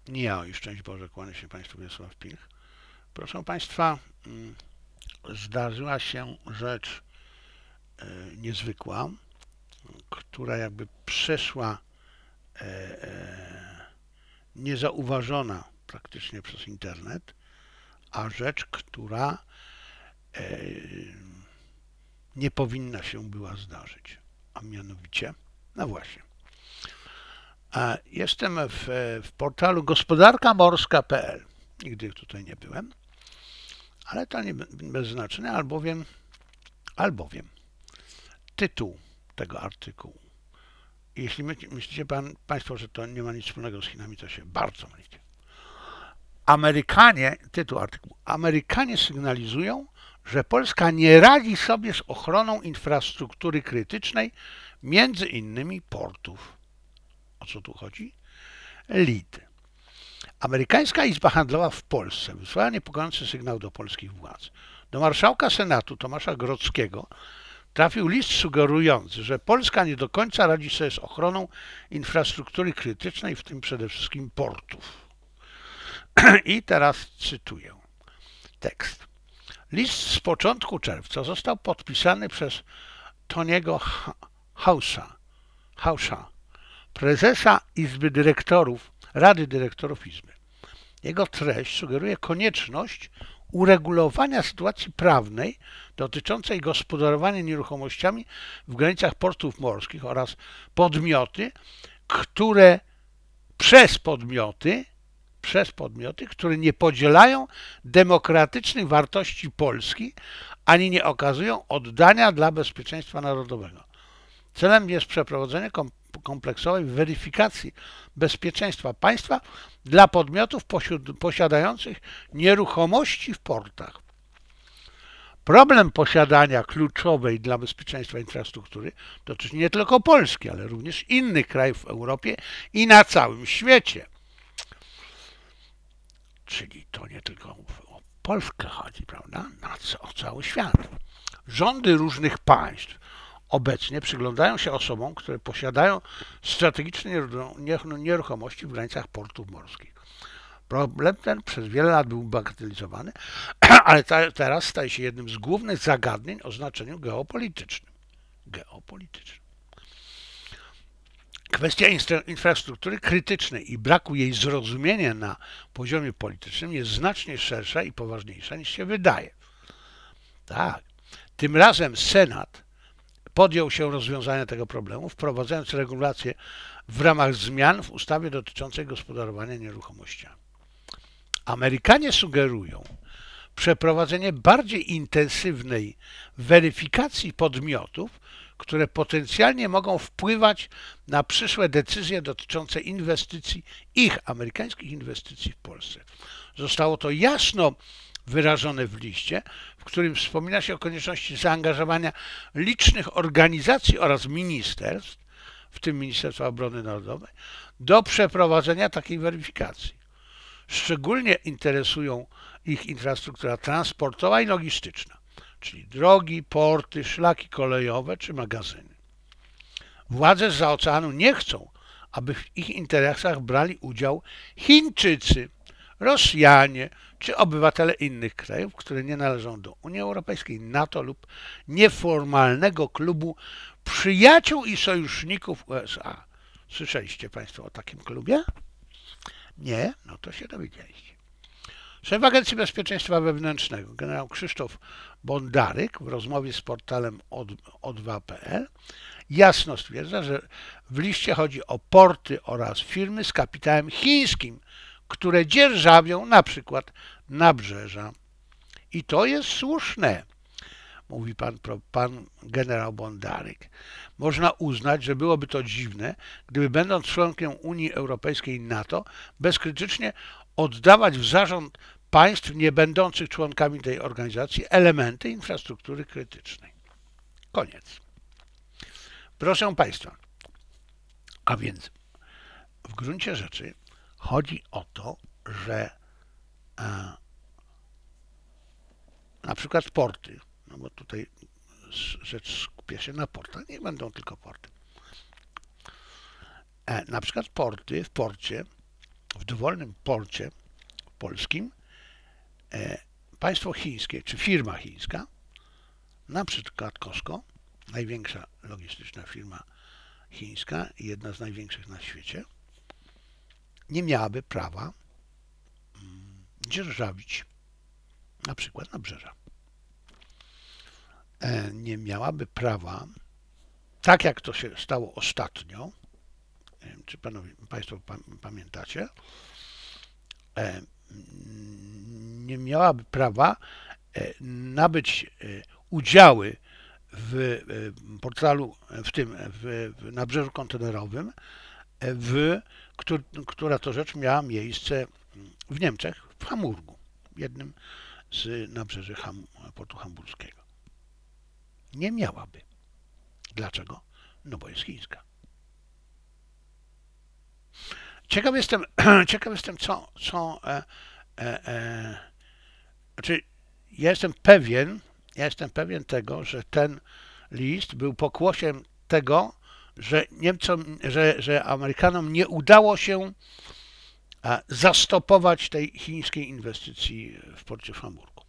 Ja i szczęść Boże, kłania się Państwu Wiesław Pilch. Proszę Państwa, zdarzyła się rzecz niezwykła, która jakby przeszła niezauważona praktycznie przez internet, a rzecz, która nie powinna się była zdarzyć. A mianowicie, no właśnie, jestem w portalu gospodarkamorska.pl. Nigdy tutaj nie byłem, ale to nie bez znaczenia, albowiem tytuł tego artykułu. Jeśli myślicie Państwo, że to nie ma nic wspólnego z Chinami, to się bardzo mylicie. Tytuł artykułu. Amerykanie sygnalizują, że Polska nie radzi sobie z ochroną infrastruktury krytycznej, między innymi portów. O co tu chodzi? LID. Amerykańska Izba Handlowa w Polsce wysłała niepokojący sygnał do polskich władz. Do marszałka Senatu Tomasza Grodzkiego trafił list sugerujący, że Polska nie do końca radzi sobie z ochroną infrastruktury krytycznej, w tym przede wszystkim portów. I teraz cytuję tekst. List z początku czerwca został podpisany przez Tony'ego House'a, prezesa Izby Dyrektorów, Rady Dyrektorów Izby. Jego treść sugeruje konieczność uregulowania sytuacji prawnej dotyczącej gospodarowania nieruchomościami w granicach portów morskich oraz przez podmioty, które nie podzielają demokratycznych wartości Polski ani nie okazują oddania dla bezpieczeństwa narodowego. Celem jest przeprowadzenie kompleksowej weryfikacji bezpieczeństwa państwa dla podmiotów posiadających nieruchomości w portach. Problem posiadania kluczowej dla bezpieczeństwa infrastruktury dotyczy nie tylko Polski, ale również innych krajów w Europie i na całym świecie. Czyli to nie tylko o Polskę chodzi, prawda? O cały świat. Rządy różnych państw obecnie przyglądają się osobom, które posiadają strategiczne nieruchomości w granicach portów morskich. Problem ten przez wiele lat był bagatelizowany, ale teraz staje się jednym z głównych zagadnień o znaczeniu geopolitycznym. Kwestia infrastruktury krytycznej i braku jej zrozumienia na poziomie politycznym jest znacznie szersza i poważniejsza niż się wydaje. Tak. Tym razem Senat podjął się rozwiązania tego problemu, wprowadzając regulacje w ramach zmian w ustawie dotyczącej gospodarowania nieruchomościami. Amerykanie sugerują przeprowadzenie bardziej intensywnej weryfikacji podmiotów, które potencjalnie mogą wpływać na przyszłe decyzje dotyczące amerykańskich inwestycji w Polsce. Zostało to jasno wyrażone w liście, w którym wspomina się o konieczności zaangażowania licznych organizacji oraz ministerstw, w tym Ministerstwa Obrony Narodowej, do przeprowadzenia takiej weryfikacji. Szczególnie interesują ich infrastruktura transportowa i logistyczna, czyli drogi, porty, szlaki kolejowe czy magazyny. Władze zza oceanu nie chcą, aby w ich interesach brali udział Chińczycy, Rosjanie czy obywatele innych krajów, które nie należą do Unii Europejskiej, NATO lub nieformalnego klubu przyjaciół i sojuszników USA. Słyszeliście Państwo o takim klubie? Nie? No to się dowiedzieliście. Szef Agencji Bezpieczeństwa Wewnętrznego, generał Krzysztof Bondaryk w rozmowie z portalem O2.pl jasno stwierdza, że w liście chodzi o porty oraz firmy z kapitałem chińskim, które dzierżawią na przykład nabrzeża. I to jest słuszne, mówi pan generał Bondaryk. Można uznać, że byłoby to dziwne, gdyby będąc członkiem Unii Europejskiej i NATO bezkrytycznie oddawać w zarząd państw nie będących członkami tej organizacji elementy infrastruktury krytycznej. Koniec. Proszę Państwa, a więc w gruncie rzeczy chodzi o to, że na przykład porty, no bo tutaj rzecz skupia się na portach, nie będą tylko porty. Na przykład porty w porcie w dowolnym porcie polskim państwo chińskie, czy firma chińska, na przykład Costco, największa logistyczna firma chińska i jedna z największych na świecie, nie miałaby prawa dzierżawić na przykład nabrzeża. Nie miałaby prawa, tak jak to się stało ostatnio, nie wiem, czy Państwo pamiętacie, nie miałaby prawa nabyć udziały w portalu, w nabrzeżu kontenerowym, która to rzecz miała miejsce w Niemczech, w Hamburgu, jednym z nabrzeży portu hamburskiego. Nie miałaby. Dlaczego? No bo jest chińska. Ciekaw jestem, znaczy ja jestem pewien tego, że ten list był pokłosiem tego, że że Amerykanom nie udało się zastopować tej chińskiej inwestycji w porcie w Hamburgu.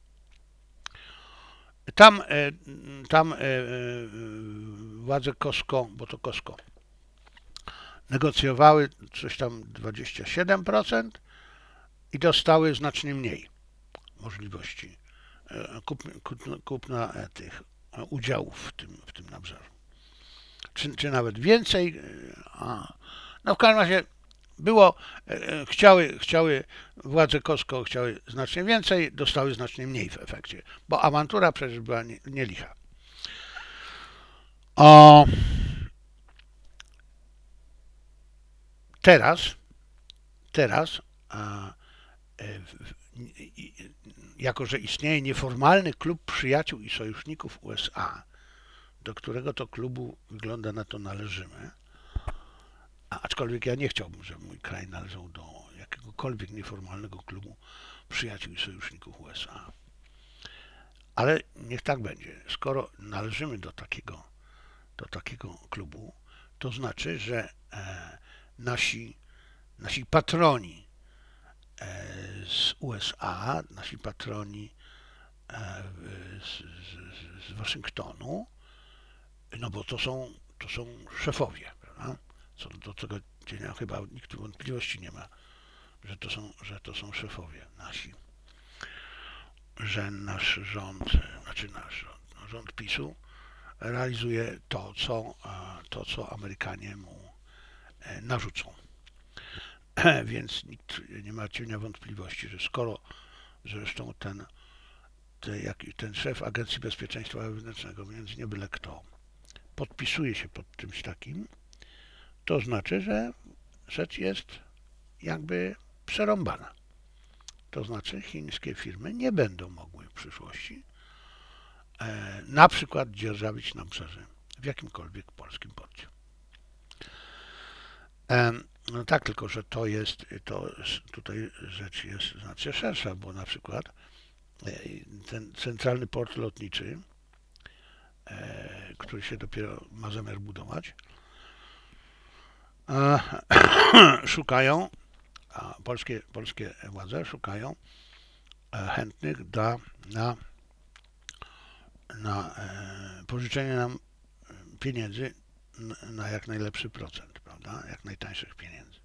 Tam władze Costco, bo to Costco, negocjowały coś tam 27% i dostały znacznie mniej możliwości kupna tych udziałów w tym nabrzeżu. Czy nawet więcej. No w każdym razie było, chciały władze Costco chciały znacznie więcej, dostały znacznie mniej w efekcie, bo awantura przecież była nie licha. Teraz jako że istnieje nieformalny klub przyjaciół i sojuszników USA, do którego to klubu wygląda na to należymy, aczkolwiek ja nie chciałbym, żeby mój kraj należał do jakiegokolwiek nieformalnego klubu przyjaciół i sojuszników USA. Ale niech tak będzie. Skoro należymy do takiego klubu, to znaczy, że nasi patroni z USA, nasi patroni z Waszyngtonu, no bo to są szefowie, prawda? Co do tego chyba nikt wątpliwości nie ma, że to są szefowie nasi. Że nasz rząd rząd PiS-u realizuje to, co Amerykanie mu narzucą. Więc nikt nie ma cienia wątpliwości, że skoro zresztą ten szef Agencji Bezpieczeństwa Wewnętrznego, więc nie byle kto, podpisuje się pod czymś takim, to znaczy, że rzecz jest jakby przerąbana. To znaczy chińskie firmy nie będą mogły w przyszłości na przykład dzierżawić nabrzeży w jakimkolwiek polskim porcie. No tak, tylko że tutaj rzecz jest znacznie szersza, bo na przykład ten centralny port lotniczy, który się dopiero ma zamiar budować, szukają, polskie władze szukają chętnych na pożyczenie nam pieniędzy na jak najlepszy procent, prawda? Jak najtańszych pieniędzy.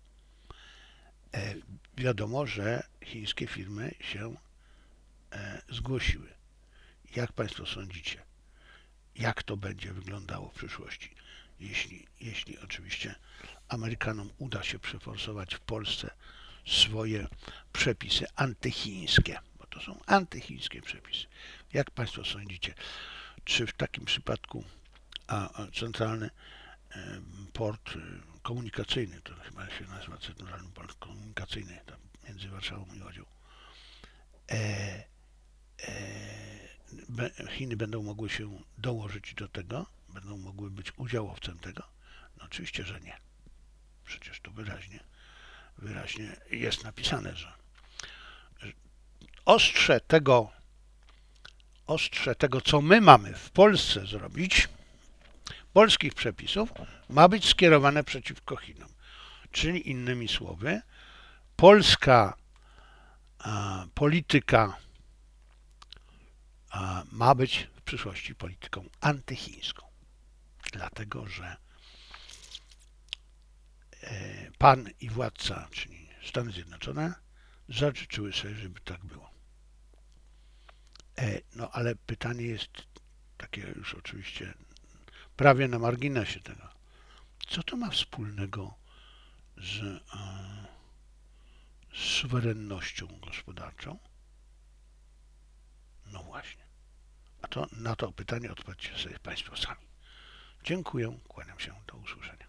Wiadomo, że chińskie firmy się zgłosiły. Jak Państwo sądzicie, jak to będzie wyglądało w przyszłości, jeśli oczywiście Amerykanom uda się przeforsować w Polsce swoje przepisy antychińskie, bo to są antychińskie przepisy. Jak Państwo sądzicie, czy w takim przypadku centralny port komunikacyjny, to chyba się nazywa centralny port komunikacyjny, tam między Warszawą i Łodzią, Chiny będą mogły się dołożyć do tego, będą mogły być udziałowcem tego? No oczywiście, że nie. Przecież to wyraźnie jest napisane, że ostrze tego, co my mamy w Polsce zrobić, polskich przepisów, ma być skierowane przeciwko Chinom. Czyli innymi słowy, polska polityka ma być w przyszłości polityką antychińską, dlatego że pan i władca, czyli Stany Zjednoczone, zażyczyły sobie, żeby tak było. No ale pytanie jest takie już oczywiście prawie na marginesie tego. Co to ma wspólnego z suwerennością gospodarczą? No właśnie. A to na to pytanie odpowiedzcie sobie Państwo sami. Dziękuję, kłaniam się, do usłyszenia.